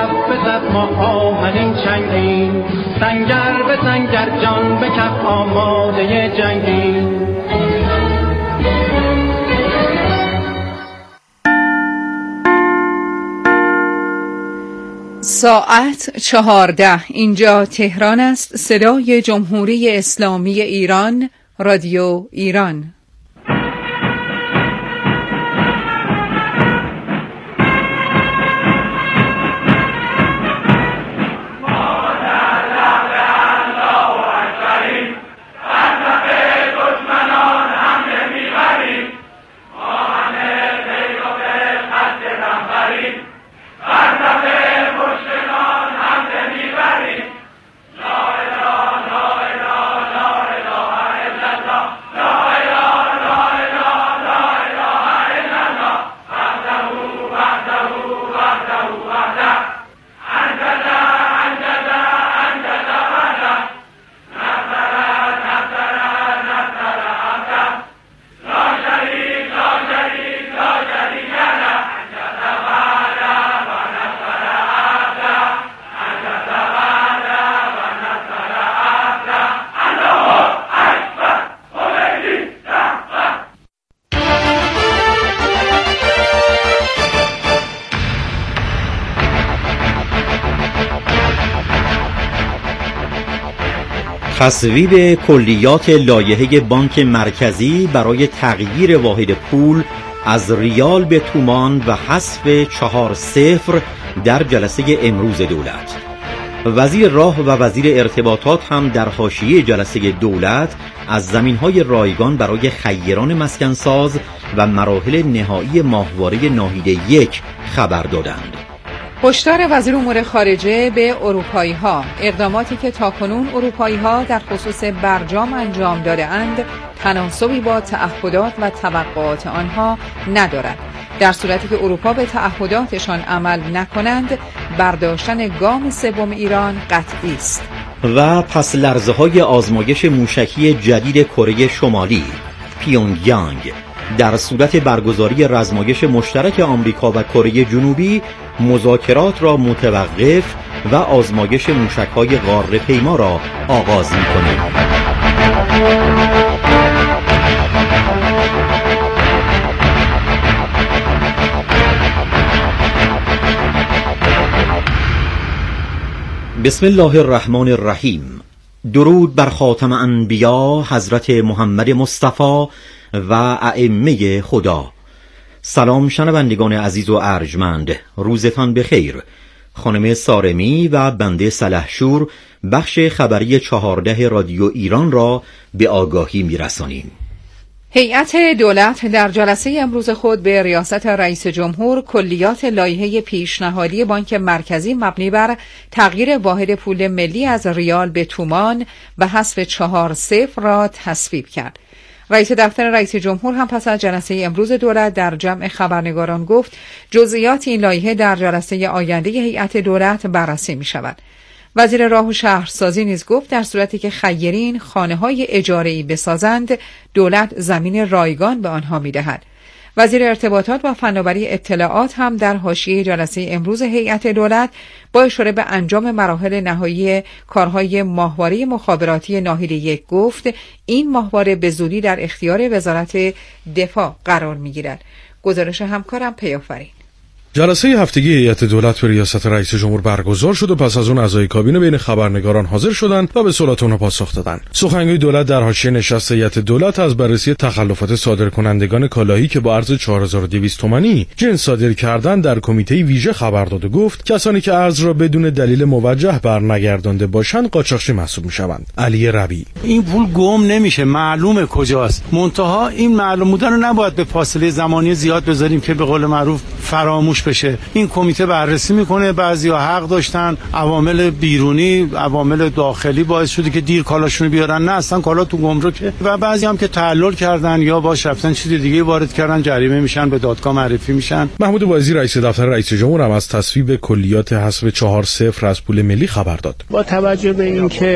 کف بزد ما آهنین چنگین، سنگر به سنگر جان به کف آماده جنگین. ساعت 14. اینجا تهران است. صدای جمهوری اسلامی ایران، رادیو ایران. تصویب کلیات لایحه بانک مرکزی برای تغییر واحد پول از ریال به تومان و حذف 4-0 در جلسه امروز دولت. وزیر راه و وزیر ارتباطات هم در حاشیه جلسه دولت از زمین‌های رایگان برای خیران مسکنساز و مراحل نهایی ماهواره ناحیه 1 خبر دادند. هشدار وزیر امور خارجه به اروپایی‌ها: اقداماتی که تاکنون اروپایی‌ها در خصوص برجام انجام داده‌اند تناسبی با تعهدات و توقعات آنها ندارد. در صورتی که اروپا به تعهداتشان عمل نکنند، برداشتن گام سوم ایران قطعی است. و پس لرزه‌های آزمایش موشکی جدید کره شمالی، پیونگیانگ، در صورت برگزاری رزمایش مشترک آمریکا و کره جنوبی مذاکرات را متوقف و آزمایش موشک‌های غاره پیما را آغاز می‌کند. بسم الله الرحمن الرحیم. درود بر خاتم انبیا حضرت محمد مصطفی و ائمه خدا. سلام شنوندگان عزیز و ارجمند، روزتان بخیر. خانم سارمی و بنده سلحشور بخش خبری 14 رادیو ایران را به آگاهی می‌رسانیم. هیئت دولت در جلسه امروز خود به ریاست رئیس جمهور کلیات لایحه پیشنهادی بانک مرکزی مبنی بر تغییر واحد پول ملی از ریال به تومان و حذف 4-0 را تصویب کرد. رئیس دفتر رئیس جمهور هم پس از جلسه امروز دولت در جمع خبرنگاران گفت جزئیات این لایحه در جلسه آینده هیئت دولت بررسی می شود. وزیر راه و شهرسازی نیز گفت در صورتی که خیرین خانه‌های اجاره‌ای بسازند، دولت زمین رایگان به آنها می‌دهد. وزیر ارتباطات و فناوری اطلاعات هم در حاشیه جلسه امروز هیئت دولت با اشاره به انجام مراحل نهایی کارهای ماهواره مخابراتی ناحیه 1 گفت این ماهواره به زودی در اختیار وزارت دفاع قرار می‌گیرد. گزارش همکارم پیافرین. جلسه هفتگی هیئت دولت به ریاست رئیس جمهور برگزار شد و پس از اون اعضای کابینه بین خبرنگاران حاضر شدند و به سوالات اونها پاسخ دادند. سخنگوی دولت در حاشیه نشست هیئت دولت از بررسی تخلفات صادرکنندگان کالاهی که با ارز 4200 تومانی جنس صادر کردند در کمیته ویژه خبر داد و گفت کسانی که ارز را بدون دلیل موجه برنگردانده باشند قاچاقچی محسوب میشوند. علی ربیع: این پول گم نمیشه، معلومه کجاست. منتها این معلوم بودن رو نباید به فاصله زمانی زیاد بذاریم که به قول معروف فراموش بشه. این کمیته بررسی میکنه، بعضیا حق داشتن، عوامل بیرونی، عوامل داخلی باعث شده که دیر کالاشونو بیارن، نه اصلا کالا تو گمرکه، و بعضی هم که تعلل کردن یا باش رفتن چیز دیگه وارد کردن جریمه میشن، به دادگاه معرفی میشن. محمود وایزی رئیس دفتر رئیس جمهور هم از تصویب کلیات حذف 4-0 از پول ملی خبر داد. با توجه به اینکه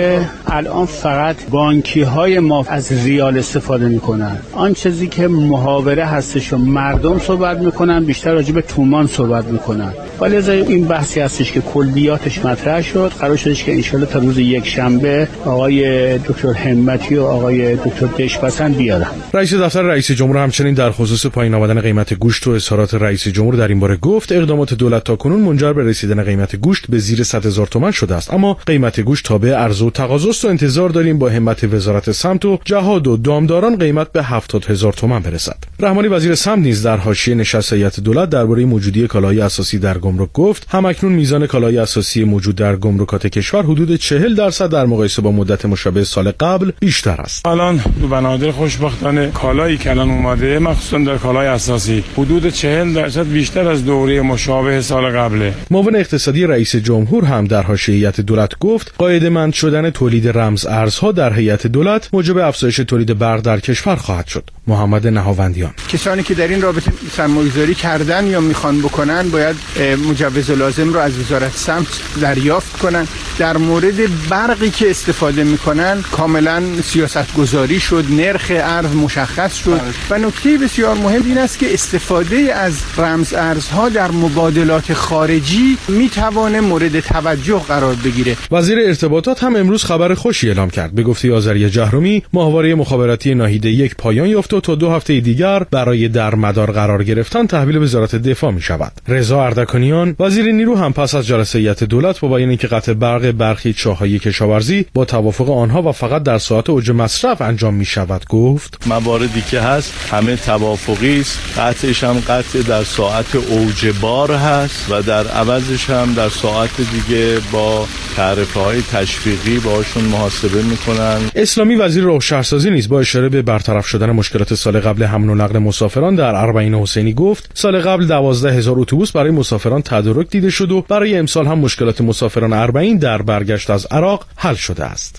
الان فقط بانکی‌های ما از ریال استفاده میکنن. آن چیزی که محاوره هستش و مردم صحبت میکنن بیشتر راجع به تومان صحبت میکنن. ولی از این بحثی هستش که کلیاتش مطرح شد. قرار شدش که انشالله تا روز یک شنبه آقای دکتر همتی و آقای دکتر دشپسند بیارن. رئیس دفتر رئیس جمهور همچنین در خصوص پایین آمدن قیمت گوشت و اظهارات رئیس جمهور در این باره گفت اقدامات دولت تاکنون منجر به رسیدن قیمت گوشت به زیر 100,000 تومان شده است، اما قیمت گوشت تابع عرضه و تقاضا است و انتظار داریم با همت وزارت سمت و جهاد و دامداران قیمت به 70,000 تومان برسد. رحمانی وزیر سمت نیز در حاشیه نشست هیئت دولت درباره موجودی کالاهای اساسی در گمرک گفت همکنون میزان کالاهای اساسی موجود در گمرکات کشور حدود 40% در مقایسه با مدت مشابه سال قبل بیشتر است. الان دو بنادر خوشبختانه کالایی که الان اومده مخصوصا در کالای اساسی حدود 40% بیشتر از دوره مشابه سال قبله. معاون اقتصادی رئیس جمهور هم در حاشیه هیئت دولت گفت قاعده‌مند شدن تولید رمز ارزها در هیئت دولت موجب افزایش تولید برق در کشور خواهد شد. محمد نهاوندیان: کسانی که در این رابطه سرمایه‌گذاری کردن یا میخوان بکنن باید مجوز لازم رو از وزارت سمت دریافت کنن. در مورد برقی که استفاده میکنن کاملا سیاست گذاری شد، نرخ ارز مشخص شد و نکته بسیار مهم این است که استفاده از رمز ارزها در مبادلات خارجی میتوانه مورد توجه قرار بگیره. وزیر ارتباطات هم امروز خبر خوشی اعلام کرد. به گفته آذری جهرومی ماهواره مخابراتی ناهیده 1 پایان یافت و تا 2 هفته دیگر برای در مدار قرار گرفتن تحویل وزارت دفاع می شود. رضا اردکانیان وزیر نیرو هم پس از جلسه هیئت دولت با بیان اینکه قطع برق برخی چاهای کشاورزی با توافق آنها و فقط در ساعات اوج مصرف انجام می شود گفت مواردی که هست همه توافقی است، قطعش هم قطع در ساعت اوج بار هست و در عوضش هم در ساعت دیگه با تعرفه‌های تشویقی باشون محاسبه میکنن. اسلامی وزیر راه شهرسازی نیز با اشاره به برطرف شدن مشکلات سال قبل حمل و نقل مسافران در اربعین حسینی گفت سال قبل 12,000 اتوبوس برای مسافران تدارک دیده شد و برای امسال هم مشکلات مسافران اربعین در برگشت از عراق حل شده است.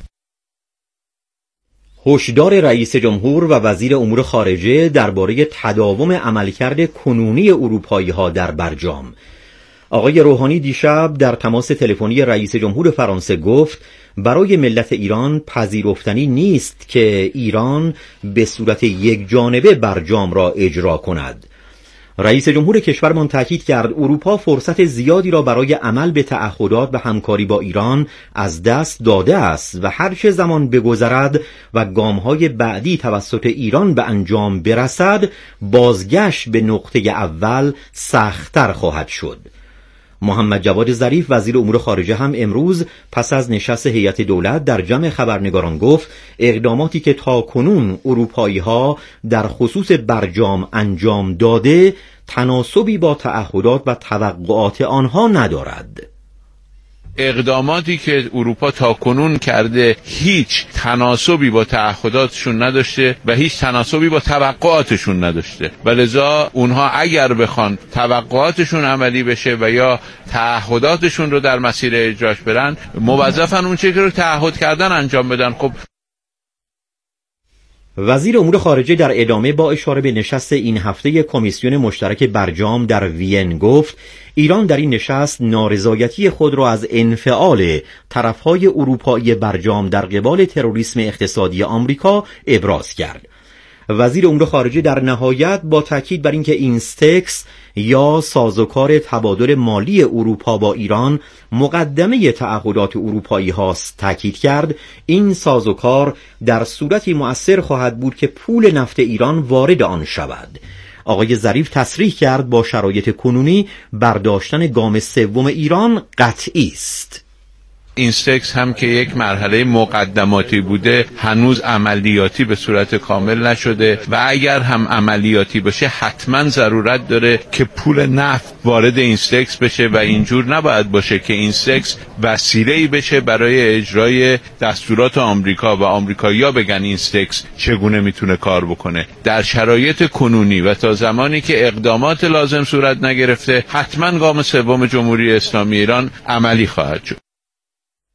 هشدار رئیس جمهور و وزیر امور خارجه درباره تداوم عملکرد کنونی اروپایی‌ها در برجام. آقای روحانی دیشب در تماس تلفنی رئیس جمهور فرانسه گفت برای ملت ایران پذیرفتنی نیست که ایران به صورت یک جانبه برجام را اجرا کند. رئیس جمهور کشورمان تاکید کرد اروپا فرصت زیادی را برای عمل به تعهدات و همکاری با ایران از دست داده است و هر چه زمان بگذرد و گام‌های بعدی توسط ایران به انجام برسد بازگشت به نقطه اول سخت‌تر خواهد شد. محمد جواد ظریف وزیر امور خارجه هم امروز پس از نشست هیئت دولت در جمع خبرنگاران گفت اقداماتی که تاکنون اروپایی‌ها در خصوص برجام انجام داده تناسبی با تعهدات و توقعات آنها ندارد. اقداماتی که اروپا تاکنون کرده هیچ تناسبی با تعهداتشون نداشته و هیچ تناسبی با توقعاتشون نداشته و لذا اونها اگر بخوان توقعاتشون عملی بشه و یا تعهداتشون رو در مسیر اجراش برن موظفن اون چیزی رو تعهد کردن انجام بدن. خب وزیر امور خارجه در ادامه با اشاره به نشست این هفته کمیسیون مشترک برجام در وین گفت ایران در این نشست نارضایتی خود را از انفعال طرفهای اروپایی برجام در قبال تروریسم اقتصادی آمریکا ابراز کرد. وزیر امور خارجه در نهایت با تاکید بر اینکه اینستکس یا سازوکار تبادل مالی اروپا با ایران مقدمه تعهدات اروپایی هاست تاکید کرد این سازوکار در صورتی مؤثر خواهد بود که پول نفت ایران وارد آن شود. آقای ظریف تصریح کرد با شرایط کنونی برداشتن گام سوم ایران قطعی است. اینستکس هم که یک مرحله مقدماتی بوده هنوز عملیاتی به صورت کامل نشده و اگر هم عملیاتی بشه حتما ضرورت داره که پول نفت وارد اینستکس بشه و اینجور نباید باشه که اینستکس وسیله‌ای بشه برای اجرای دستورات آمریکا و آمریکایی‌ها بگن اینستکس چگونه میتونه کار بکنه. در شرایط کنونی و تا زمانی که اقدامات لازم صورت نگرفته حتما گام سوم جمهوری اسلامی ایران عملی خواهد شد.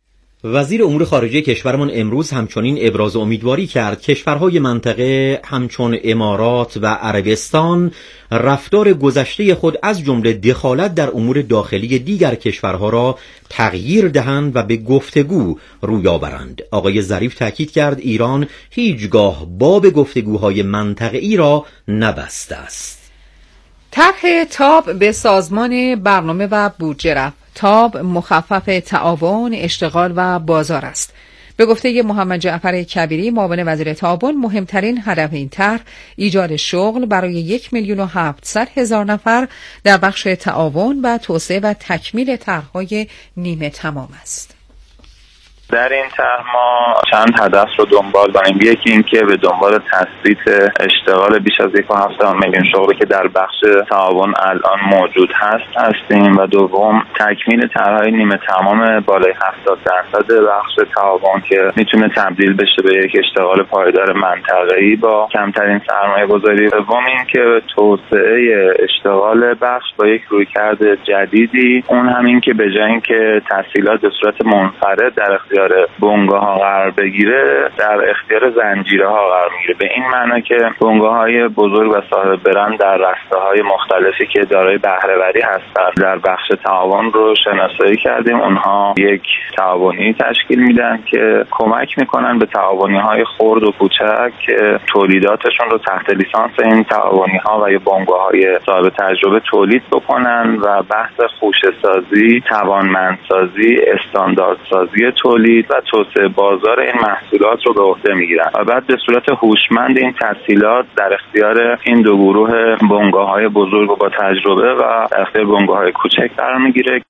وزیر امور خارجه کشورمان امروز همچنین ابراز امیدواری کرد کشورهای منطقه همچون امارات و عربستان رفتار گذشته خود از جمله دخالت در امور داخلی دیگر کشورها را تغییر دهند و به گفتگو روی آورند. آقای ظریف تاکید کرد ایران هیچگاه باب گفتگوهای منطقه‌ای را نبسته است. طرح تاب به سازمان برنامه و بودجه رفت. تاب مخفف تعاون، اشتغال و بازار است. به گفته محمد جعفر کبیری معاون وزیر تعاون، مهمترین هدف این طرح ایجاد شغل برای 1,700,000 نفر در بخش تعاون و توسعه و تکمیل طرح‌های نیمه تمام است. در این طرح ما چند هدف رو دنبال داریم. یکی این که به دنبال تثبیت اشتغال بیش از 1.7 میلیون شغلی که در بخش تعاون الان موجود هستیم و دوم تکمیل طرح‌های نیمه تمام بالای 70% بخش تعاون که میتونه تبدیل بشه به یک اشتغال پایدار منطقه‌ای با کمترین سرمایه‌گذاری. دوم این که توسعه اشتغال بخش با یک رویکرد جدیدی، اون همین که به جای اینکه تسهیلات به صورت منفرد در اختیار بنگاه‌ها قرار بگیره در اختیار زنجیره‌ها قرار میگیره. به این معنی که بنگاه‌های بزرگ و صاحب برند در رسته‌های مختلفی که دارای بهره‌وری هستند در بخش تعاون رو شناسایی کردیم. اونها یک تعاونی تشکیل میدن که کمک میکنن به تعاونی‌های خرد و کوچک که تولیداتشون رو تحت لیسانس این تعاونی‌ها و یا بنگاه‌های صاحب تجربه تولید بکنن و بحث خوشه‌سازی، توانمندسازی، استانداردسازی تولید و توسعه بازار این محصولات رو به عهده میگیرن و بعد به صورت هوشمند این تسهیلات در اختیار این دو گروه بنگاه‌های بزرگ و با تجربه و در اختیار بنگاه‌های کوچک قرار میگیره.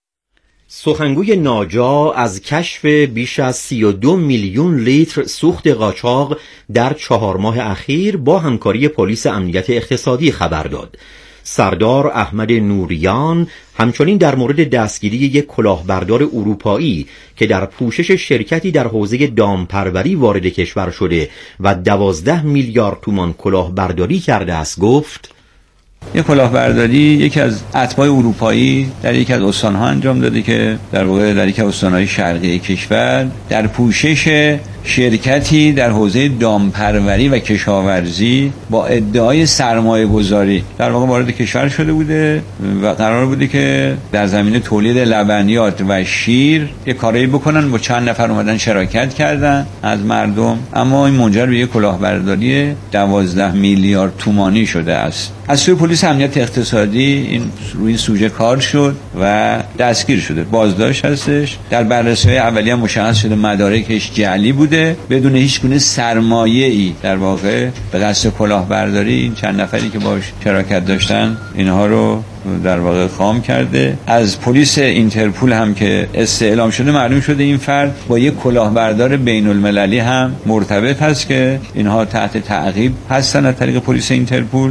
سخنگوی ناجا از کشف بیش از 32 میلیون لیتر سوخت قاچاق در 4 ماه اخیر با همکاری پلیس امنیت اقتصادی خبر داد. سردار احمد نوریان همچنین در مورد دستگیری یک کلاهبردار اروپایی که در پوشش شرکتی در حوزه دامپروری وارد کشور شده و 12 میلیارد تومان کلاهبرداری کرده است گفت: یک کلاهبرداری یکی از اتباع اروپایی در یکی از استان‌ها انجام داده که در واقع در یکی از استان‌های شرقی کشور در پوشش شرکتی در حوزه دامپروری و کشاورزی با ادعای سرمایه گذاری در واقع وارد کشور شده بوده و قرار بوده که در زمینه تولید لبنیات و شیر یک کاری بکنن. با چند نفر اومدن شراکت کردن از مردم، اما این منجر به یک کلاهبرداری 12 میلیارد تومانی شده است. از سوی پلیس امنیت اقتصادی این روی سوژه کار شد و دستگیر شده، بازداشت هستش. در بررسی اولیه مشخص شده مدارکش جعلی بوده بدون هیچ گونه سرمایه‌ای در واقع به قصد کلاهبرداری این چند نفری که باش شراکت داشتن اینها رو در واقع خام کرده. از پلیس اینترپول هم که استعلام شده معلوم شده این فرد با یک کلاهبردار بین‌المللی هم مرتبط هست که اینها تحت تعقیب هستن از طریق پلیس اینترپول.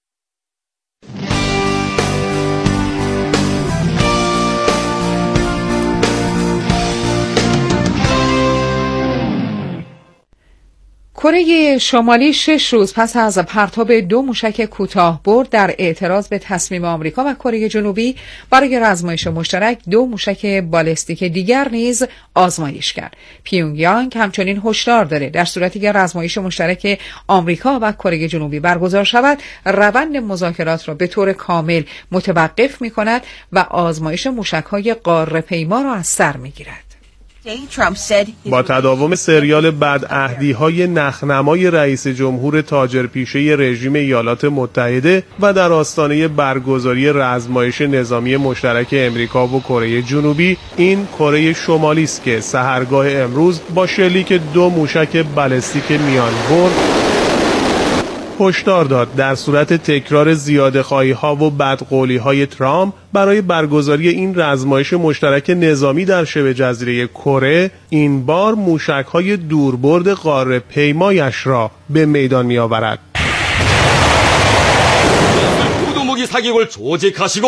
کره شمالی 6 روز پس از پرتاب 2 موشک کوتاه‌برد در اعتراض به تصمیم آمریکا و کره جنوبی برای آزمایش مشترک 2 موشک بالستیک دیگر نیز آزمایش کرد. پیونگیانگ همچنین هشدار داده در صورتی که آزمایش مشترک آمریکا و کره جنوبی برگزار شود، روند مذاکرات را به طور کامل متوقف می‌کند و آزمایش موشک‌های قاره‌پیما را از سر می‌گیرد. با تداوم سریال بدعهدی‌های نخنمای رئیس جمهور تاجرپیشه رژیم ایالات متحده و در آستانه برگزاری آزمایش نظامی مشترک امریکا و کره جنوبی، این کره شمالی است که سحرگاه امروز با شلیک 2 موشک بالستیک میانبر هشدار داد در صورت تکرار زیاده‌خواهی‌ها و بدقولی‌های ترامپ برای برگزاری این آزمایش مشترک نظامی در شبه جزیره کره، این بار موشک‌های دوربرد قاره‌پیمایش را به میدان می‌آورد.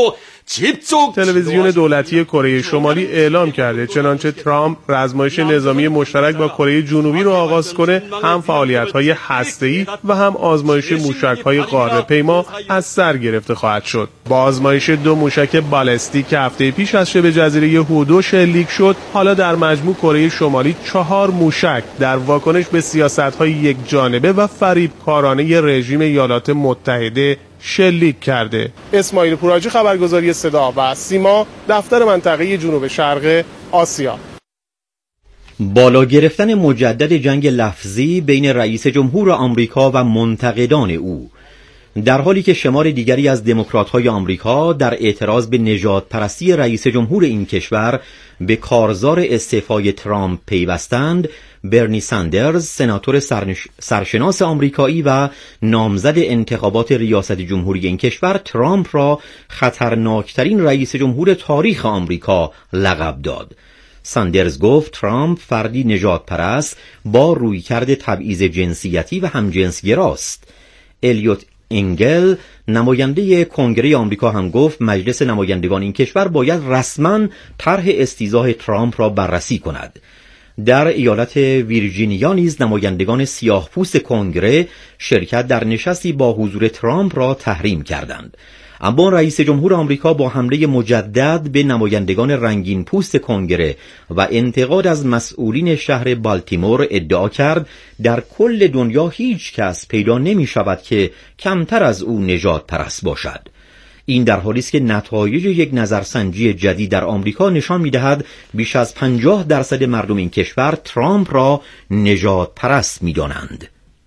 تلویزیون دولتی کره شمالی اعلام کرده چنانچه ترامپ رزمایش نظامی مشترک با کره جنوبی رو آغاز کنه، هم فعالیت‌های هسته‌ای و هم آزمایش موشک‌های قاره‌پیما از سر گرفته خواهد شد. با آزمایش 2 موشک بالستیک که هفته پیش از شبه جزیره هودو شلیک شد، حالا در مجموع کره شمالی 4 موشک در واکنش به سیاست‌های یکجانبه و فریبکارانه رژیم ایالات متحده شلیک کرده. اسماعیل پوراجی، خبرگزاری صدا و سیما، دفتر منطقه جنوب شرق آسیا. بالا گرفتن مجدد جنگ لفظی بین رئیس جمهور آمریکا و منتقدان او، در حالی که شمار دیگری از دموکرات‌های آمریکا در اعتراض به نژادپرستی رئیس جمهور این کشور به کارزار استعفای ترامپ پیوستند، برنی ساندرز، سناتور سرشناس آمریکایی و نامزد انتخابات ریاست جمهوری این کشور، ترامپ را خطرناکترین رئیس جمهور تاریخ آمریکا لقب داد. ساندرز گفت ترامپ فردی نژادپرست با رویکرد تبعیض جنسیتی و همجنسگراست. الیوت انگل، نماینده کنگره آمریکا، هم گفت مجلس نمایندگان این کشور باید رسما طرح استیضاح ترامپ را بررسی کند. در ایالت ویرجینیا نیز نمایندگان سیاه‌پوست کنگره شرکت در نشستی با حضور ترامپ را تحریم کردند. اما رئیس جمهور آمریکا با حمله مجدد به نمایندگان رنگین پوست کنگره و انتقاد از مسئولین شهر بالتیمور ادعا کرد در کل دنیا هیچ کس پیدا نمی شود که کمتر از او نژادپرست باشد. این در حالی است که نتایج یک نظرسنجی جدید در آمریکا نشان می‌دهد بیش از 50% مردم این کشور ترامپ را نژادپرست می‌دانند.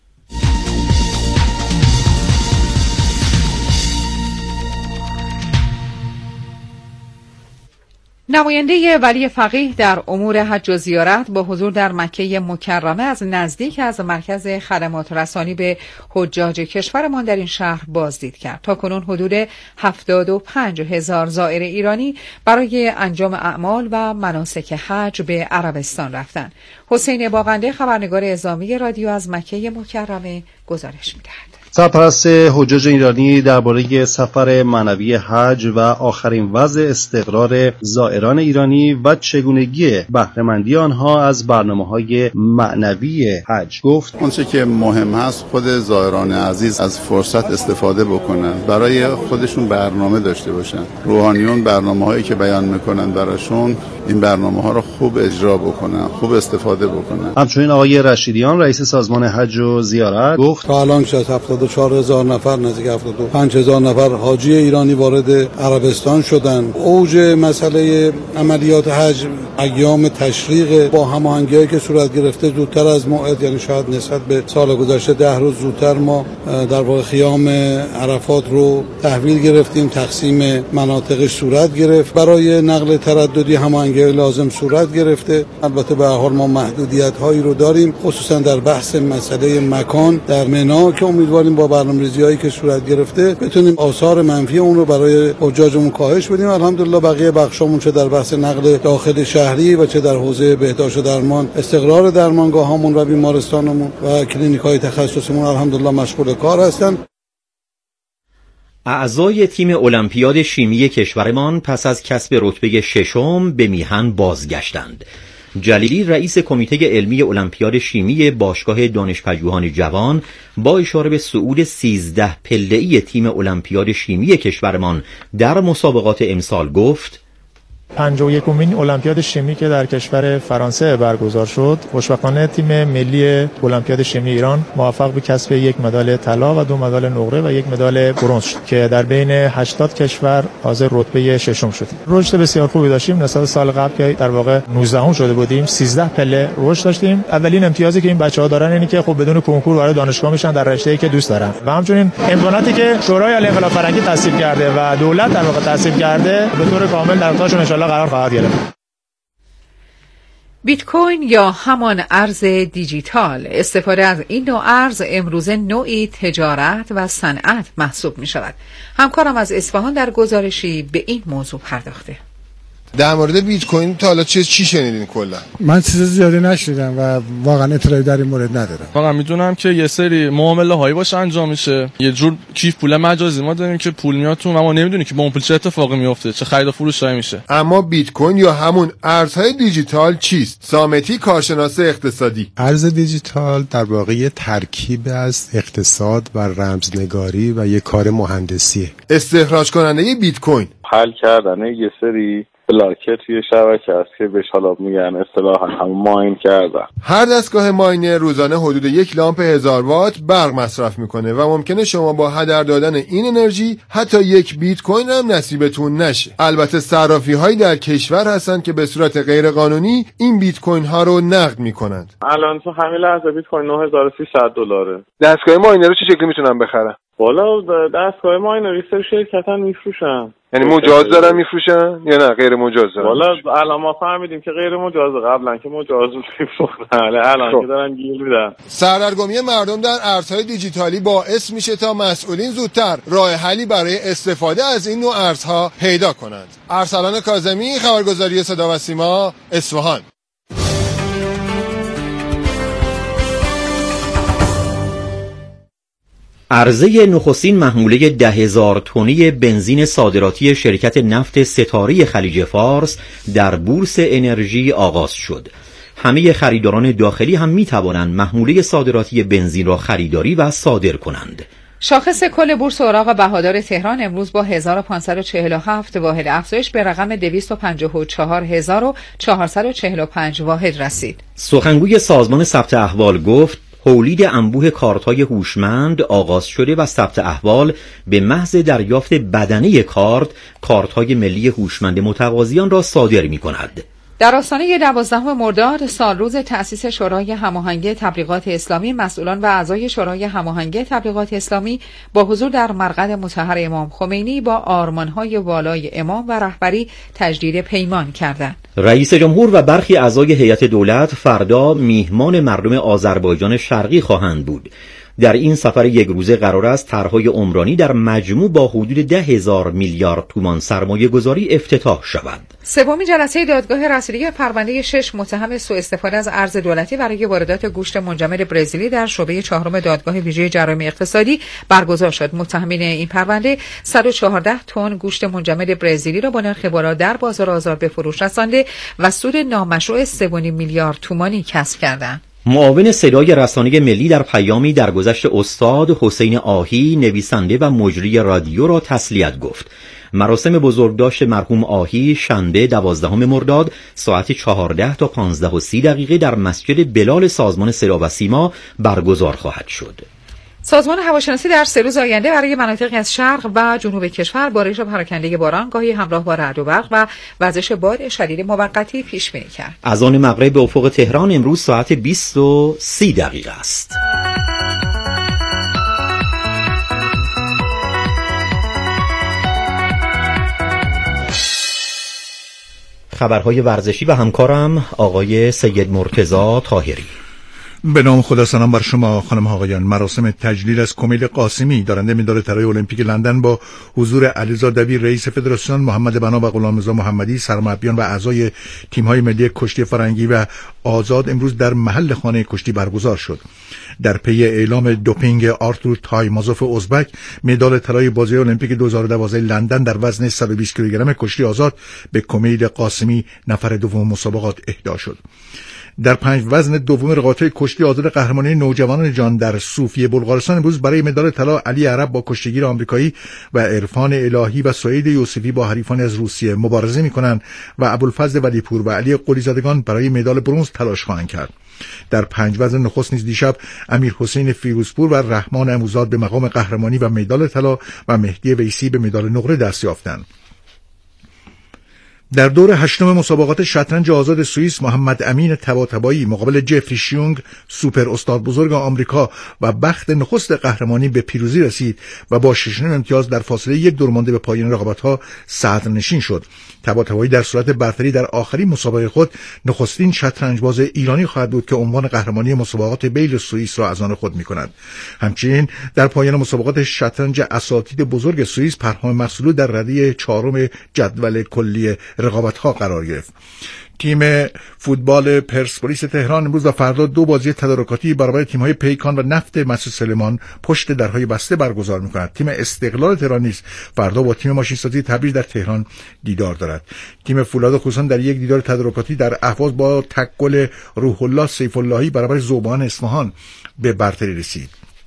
نماینده ولی فقیه در امور حج و زیارت با حضور در مکه مکرمه از نزدیک از مرکز خدمات رسانی به حجاج کشورمان در این شهر بازدید کرد. تاکنون حدود 75,000 زائر ایرانی برای انجام اعمال و مناسک حج به عربستان رفتند. حسین باغنده، خبرنگار اعزامی رادیو از مکه مکرمه، گزارش می‌دهد. سرپرست حجاج ایرانی درباره سفر معنوی حج و آخرین وضع استقرار زائران ایرانی و چگونگی بهره‌مندی آنها از برنامه‌های معنوی حج گفت: اونچه که مهم هست خود زائران عزیز از فرصت استفاده بکنن، برای خودشون برنامه داشته باشن. روحانیون برنامه‌هایی که بیان میکنن براشون این برنامه‌ها رو خوب اجرا بکنن، خوب استفاده بکنن. همچنین آقای رشیدیان، رئیس سازمان حج و زیارت، گفت تا الان 74,000 نفر، نزدیک 75,000 نفر حاجی ایرانی وارد عربستان شدند. اوج مسئله عملیات حج ایام تشریق با هماهنگی‌هایی که صورت گرفته زودتر از موعد، یعنی شاید نسبت به سال گذشته 10 روز زودتر ما در واقع خیام عرفات رو تحویل گرفتیم، تقسیم مناطقش صورت گرفت. برای نقل ترددی هماهنگی لازم صورت گرفته. البته به هر حال ما محدودیت‌هایی رو داریم، خصوصا در بحث مسئله مکان در منا که امیدواریم با برنامه‌ریزی‌هایی که صورت گرفته بتونیم آثار منفی اون رو برای حجاجمون کاهش بدیم. الحمدلله بقیه بخشامون چه در بحث نقل داخل شهری و چه در حوزه بهداشت و درمان، استقرار درمانگاهامون و بیمارستانمون و کلینیک‌های تخصصیمون الحمدلله مشغول کار هستن. اعضای تیم المپیاد شیمی کشورمان پس از کسب رتبه 6م به میهن بازگشتند. جلیلی، رئیس کمیته علمی المپیاد شیمی باشگاه دانشپژوهان جوان، با اشاره به صعود 13 پله‌ای تیم المپیاد شیمی کشورمان در مسابقات امسال گفت: 51مین المپیاد شیمی که در کشور فرانسه برگزار شد، خوشبختانه تیم ملی المپیاد شیمی ایران موفق به کسب 1 مدال طلا و 2 مدال نقره و 1 مدال برنز شد که در بین 80 کشور حاضر رتبه 6م شد. رشد بسیار خوبی داشتیم نسبت سال قبل که در واقع 19م شده بودیم. 13 پله رشد داشتیم. اولین امتیازی که این بچه‌ها دارن اینه که خب بدون کنکور وارد دانشگاه میشن در رشته‌ای که دوست دارن و همچنین امکاناتی که شورای عالی انقلاب فرهنگی تصویب کرده و دولت در واقع تصویب کرده به طور کامل در اختیارشون قرار خواهد گرفت. بیت کوین یا همان ارز دیجیتال، استفاده از این نوع ارز امروزه نوعی تجارت و صنعت محسوب می شود. همکارم از اصفهان در گزارشی به این موضوع پرداخته. در مورد بیت کوین تا حالا چی شنیدین کلا؟ من چیز زیادی نشنیدم و واقعا اطلاعی در این مورد ندارم. فقط میدونم که یه سری معامله هایی باشه انجام میشه، یه جور کیف پول مجازی ما داریم که پول میاد تو و ما نمیدونیم که با اون پول چه اتفاقی میفته، چه خرید و فروشی میشه. اما بیت کوین یا همون ارزهای دیجیتال چیست؟ سامتی، کارشناس اقتصادی. ارز دیجیتال در واقع ترکیب از اقتصاد و رمزنگاری و یک کار مهندسیه. استخراج کننده بیت کوین حل کردن یه سری بلاکت توی شبکه است که بهش حالا میگن اصطلاحاً هم ماین کردن. هر دستگاه ماینر روزانه حدود 1 لامپ 1000 وات برق مصرف میکنه و ممکنه شما با هدر دادن این انرژی حتی 1 بیت کوین هم نصیبتون نشه. البته صرافی هایی در کشور هستن که به صورت غیر قانونی این بیت کوین ها رو نقد میکنند. الان تو همین لحظه بیت کوین $9300. دستگاه ماینر رو چه شکلی میتونن بخرن؟ والا دستگاه ماینر سر شرکتن میفروشن. یعنی مجاز دارن میفروشن یا نه غیر مجاز دارن؟ والا الان ما فهمیدیم که غیر مجاز، قبلا که مجاز میفروختن، الان که دارن گیر میدن. سردرگمی مردم در ارزهای دیجیتالی باعث میشه تا مسئولین زودتر راه حلی برای استفاده از این نوع ارزها پیدا کنند. ارسلان کاظمی، خبرگزاری صدا و سیما، اصفهان. عرضه نخستین محموله 10,000 تنی بنزین صادراتی شرکت نفت ستاره خلیج فارس در بورس انرژی آغاز شد. همه خریداران داخلی هم می توانند محموله صادراتی بنزین را خریداری و صادر کنند. شاخص کل بورس اوراق بهادار تهران امروز با 1547 واحد افزایش به رقم 254445 واحد رسید. سخنگوی سازمان ثبت احوال گفت تولید انبوه کارت‌های هوشمند آغاز شده و ثبت احوال به محض دریافت بدنه کارت‌های ملی هوشمند متقاضیان را صادر می‌کند. در آستانه 12 مرداد سالروز تأسیس شورای هماهنگی تبلیغات اسلامی، مسئولان و اعضای شورای هماهنگی تبلیغات اسلامی با حضور در مرقد مطهر امام خمینی با آرمان‌های والای امام و رهبری تجدید پیمان کردند. رئیس جمهور و برخی اعضای هیئت دولت فردا میهمان مردم آذربایجان شرقی خواهند بود. در این سفر یک روزه قرار است طرح‌های عمرانی در مجموع با حدود 10,000 میلیارد تومان سرمایه گذاری افتتاح شود. سومین جلسه دادگاه رسیدگی پرونده 6 متهم سوء استفاده از ارز دولتی برای واردات گوشت منجمد برزیلی در شعبه 4 دادگاه ویژه جرایم اقتصادی برگزار شد. متهمین این پرونده 114 تن گوشت منجمد برزیلی را با نرخ بالا در بازار آزاد به فروش رسانده و سود نامشروع 3.5 میلیارد تومانی کسب کردند. معاون صدای رسانه ملی در پیامی درگذشت استاد حسین آهی نویسنده و مجری رادیو را تسلیت گفت. مراسم بزرگداشت مرحوم آهی شنبه 12 مرداد ساعت 14 تا 15:30 در مسجد بلال سازمان صدا و سیما برگزار خواهد شد. سازمان هواشناسی در 3 روز آینده برای مناطقی از شرق و جنوب کشور بارش پراکنده باران گاهی همراه با رعد و برق و وزش باد شدید موقتی پیش بینی کرد. از آن مغرب به افق تهران امروز ساعت 20:30 است. خبرهای ورزشی و همکارم آقای سید مرتضی طاهری. به نام خدا سلام بر شما خانم ها آقایان. مراسم تجلیل از کمیل قاسمی دارنده مدال طلای المپیک لندن با حضور علیرضا دبیر رئیس فدراسیون، محمد بنا و غلامرضا محمدی سرمربیان و اعضای تیم‌های ملی کشتی فرنگی و آزاد امروز در محل خانه کشتی برگزار شد. در پی اعلام دوپینگ آرتور تایمازوف ازبک مدال طلای بازی المپیک 2012 لندن در وزن 120 کیلوگرم کشتی آزاد به کمیل قاسمی نفر دوم مسابقات اهدا شد. در 5 وزن دوم رقابت‌های کشتی آزاد قهرمانی نوجوانان جان در صوفی بلغارستان امروز برای مدال طلا علی عرب با کشتیگیر آمریکایی و عرفان الهی و سعید یوسفی با حریفان از روسیه مبارزه می‌کنند و ابوالفضل ولیپور و علی قلی‌زادگان برای مدال برنز تلاش خواهند کرد. در 5 وزن نخست نیز دیشب امیر حسین فیروزپور و رحمان اموزاد به مقام قهرمانی و مدال طلا و مهدی ویسی به مدال نقره دست یافتند. در دور 8 مسابقات شطرنج آزاد سوئیس محمد امین طباطبایی مقابل جفری شیونگ سوپر استاد بزرگ آمریکا و بخت نخست قهرمانی به پیروزی رسید و با 6 امتیاز در فاصله 1 دور مانده به پایان رقابت‌ها صدرنشین شد. طباطبایی در صورت برتری در آخرین مسابقه خود نخستین شطرنجباز ایرانی خواهد بود که عنوان قهرمانی مسابقات بیل سوئیس را از آن خود می‌کند. همچنین در پایان مسابقات شطرنج اساتید بزرگ سوئیس پرهام مقصودلو در رده 4 جدول کلی رقابت‌ها قرار گرفت. تیم فوتبال پرسپولیس تهران امروز و فردا 2 بازی تدارکاتی برابر تیم‌های پیکان و نفت مسجد سلیمان پشت درهای بسته برگزار می‌کند. تیم استقلال تهران نیز فردا با تیم ماشین‌سازی تبریز در تهران دیدار دارد. تیم فولاد خوزستان در یک دیدار تدارکاتی در اهواز با تکل روح الله سیف اللهی برابر ذوبان اصفهان به برتری رسید.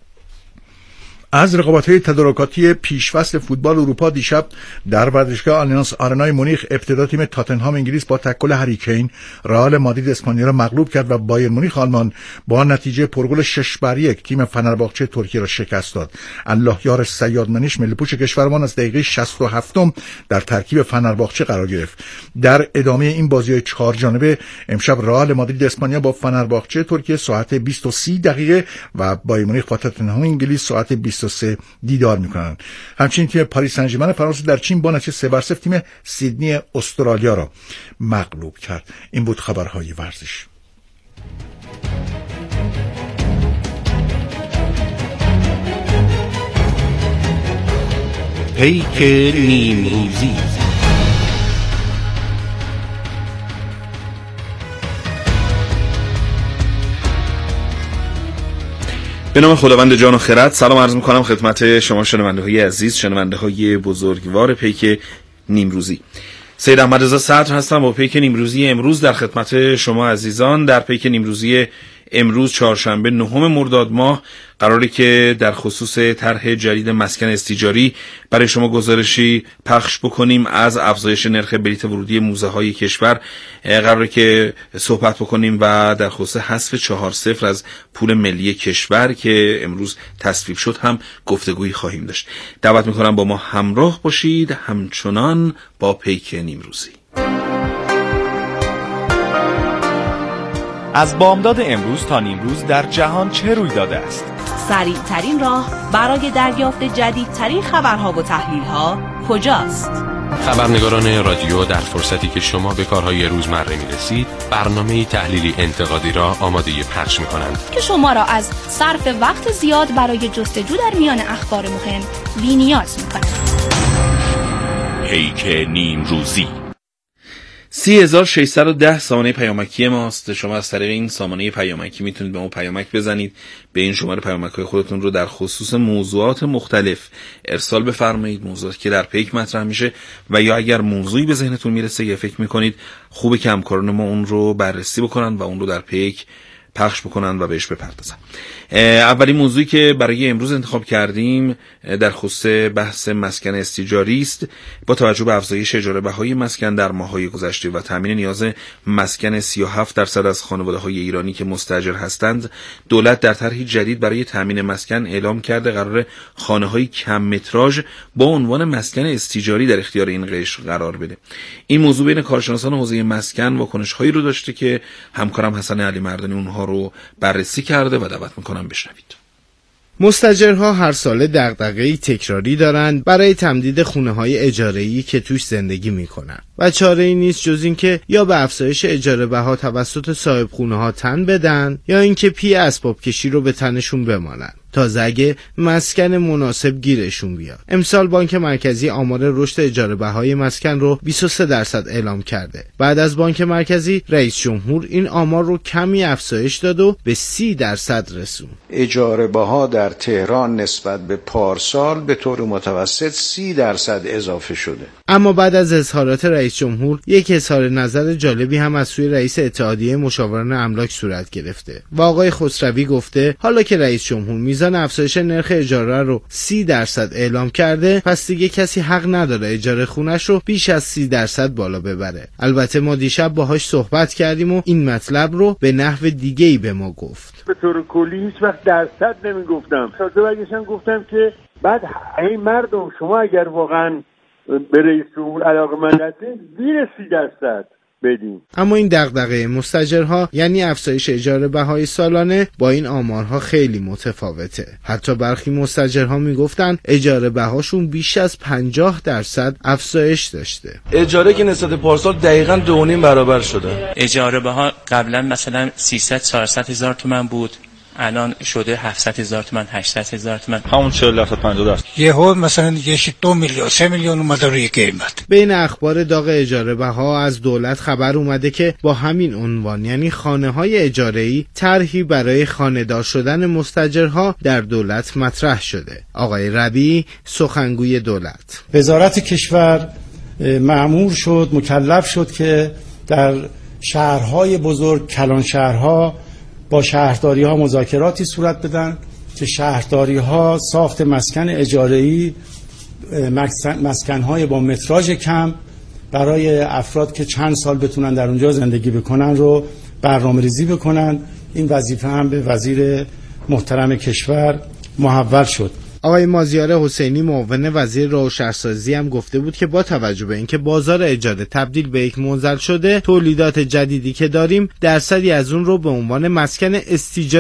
از رقابت‌های تدارکاتی پیشفصل فوتبال اروپا دیشب در ورزشگاه آلیانس آرنای مونیخ ابتدا تیم تاتنهام انگلیس با تکل هری کین رئال مادرید اسپانیا را مغلوب کرد و بایر مونیخ آلمان با نتیجه پرگل 6-1 تیم فنرباغچه ترکیه را شکست داد. الله یار صیاد منیش ملی‌پوش کشورمان از دقیقه 67 در ترکیب فنرباغچه قرار گرفت. در ادامه این بازی‌های 4 جانبه امشب رئال مادرید اسپانیا با فنرباغچه ترکیه ساعت 20:30 و بایر مونیخ با تاتنهام انگلیس ساعت 23 دیدار میکنند. همچنین تیم پاریس سن ژرمن فرانسه در چین با نتیجه 3-0 تیم سیدنی استرالیا را مغلوب کرد. این بود خبرهای ورزش. پیک نیمروزی. به نام خداوند جان و خرد سلام عرض می‌کنم خدمت شما شنونده‌های عزیز، شنونده‌های بزرگوار پیک نیمروزی. سید احمد رضا صدر هستم با پیک نیمروزی امروز در خدمت شما عزیزان. در پیک نیمروزی امروز چهارشنبه 9 مرداد ماه قراره که در خصوص طرح جدید مسکن استیجاری برای شما گزارشی پخش بکنیم از افزایش نرخ بلیط ورودی موزه‌های کشور. قراره که صحبت بکنیم و در خصوص حذف 4-0 از پول ملی کشور که امروز تصویب شد هم گفتگویی خواهیم داشت. دعوت می‌کنم با ما همراه باشید همچنان با پیک نیمروزی. از بامداد امروز تا نیمروز در جهان چه روی داده است؟ سریع ترین راه برای دریافت جدیدترین خبرها و تحلیل‌ها کجاست؟ خبرنگاران رادیو در فرصتی که شما به کارهای روزمره می‌رسید، برنامه‌ای تحلیلی انتقادی را آماده پخش می‌کنند که شما را از صرف وقت زیاد برای جستجو در میان اخبار مهم بی‌نیاز می‌کند. پیک نیمروزی 3610 سامانه پیامکی ماست. شما از طریق این سامانه پیامکی میتونید به ما پیامک بزنید. به این شماره پیامک‌های خودتون رو در خصوص موضوعات مختلف ارسال بفرمایید، موضوعاتی که در پیک مطرح میشه و یا اگر موضوعی به ذهنتون میرسه یا فکر میکنید خوبه که همکاران ما اون رو بررسی بکنن و اون رو در پیک پخش بکنن و بهش بپردازن. اولین موضوعی که برای امروز انتخاب کردیم در خصوص بحث مسکن استیجاری است. با توجه به افزایش اجاره بهای مسکن در ماه‌های گذشته و تامین نیاز مسکن 37% از خانواده‌های ایرانی که مستاجر هستند، دولت در طرحی جدید برای تامین مسکن اعلام کرده قرار خانه‌های کم متراژ با عنوان مسکن استیجاری در اختیار این قشر قرار بده. این موضوع بین کارشناسان حوزه مسکن واکنش‌هایی رو داشته که همکارم حسن علی مردانی اونها رو بررسی کرده و دعوت می‌کنم بشنوید. مستاجرها هر ساله دغدغه‌ای تکراری دارند برای تمدید خونه‌های اجاره‌ای که توش زندگی می‌کنند و چاره‌ای نیست جز این که یا به افزایش اجاره بها توسط صاحب خونه‌ها تن بدن یا اینکه پی اسباب کشی رو به تنشون بمانن تازه اگه مسکن مناسب گیرشون بیاد. امسال بانک مرکزی آمار رشد اجاره بهای مسکن رو 23% اعلام کرده. بعد از بانک مرکزی رئیس جمهور این آمار رو کمی افزایش داد و به 30% رسوند. اجاره بها در تهران نسبت به پارسال به طور متوسط 30% اضافه شده. اما بعد از اظهارات رئیس جمهور یک اظهار نظر جالبی هم از سوی رئیس اتحادیه مشاوران املاک صورت گرفته و آقای خسروی گفته حالا که رئیس جمهور میزان افزایش نرخ اجاره رو 30% اعلام کرده، پس دیگه کسی حق نداره اجاره خونش رو بیش از 30% بالا ببره. البته ما دیشب باهاش صحبت کردیم و این مطلب رو به نحو دیگه‌ای به ما گفت. به طور کلی هیچ وقت درصد نمیگفتم. تازه برگشتم گفتم که بعد این مردم شما اگر واقعا به رئیس جمهور علاقه‌مند هستید زیر 30% بدیم. اما این دغدغه مستاجرها یعنی افزایش اجاره بهای سالانه با این آمارها خیلی متفاوته. حتی برخی مستاجرها میگفتن اجاره بهاشون بیش از 50% افزایش داشته. اجاره که نسبت پارسال دقیقاً 2.5 برابر شده. اجاره بها قبلا مثلا 300-400 هزار تومان بود، الان شده 700,000 تومان 800,000 تومان، همون 40-50%. یهو مثلا دیگه 2 میلیون 3 میلیون اومده روی قیمت. بین اخبار داغ اجاره بها از دولت خبر اومده که با همین عنوان، یعنی خانه‌های اجاره‌ای، طرحی برای خانه‌دار شدن مستاجرها در دولت مطرح شده. آقای ربیعی سخنگوی دولت: وزارت کشور مأمور شد، مکلف شد که در شهرهای بزرگ، کلان شهرها، با شهرداری‌ها مذاکراتی صورت بدن که شهرداری‌ها ساخت مسکن اجاره‌ای، مسکن‌های با متراژ کم برای افراد که چند سال بتونن در اونجا زندگی بکنن رو برنامه‌ریزی بکنن. این وظیفه هم به وزیر محترم کشور محول شد. آقای مازیار حسینی معاون وزیر راه و شهرسازی هم گفته بود که با توجه به اینکه بازار اجاره تبدیل به یک منزل شده، تولیدات جدیدی که داریم درصدی از اون رو به عنوان مسکن استیجاری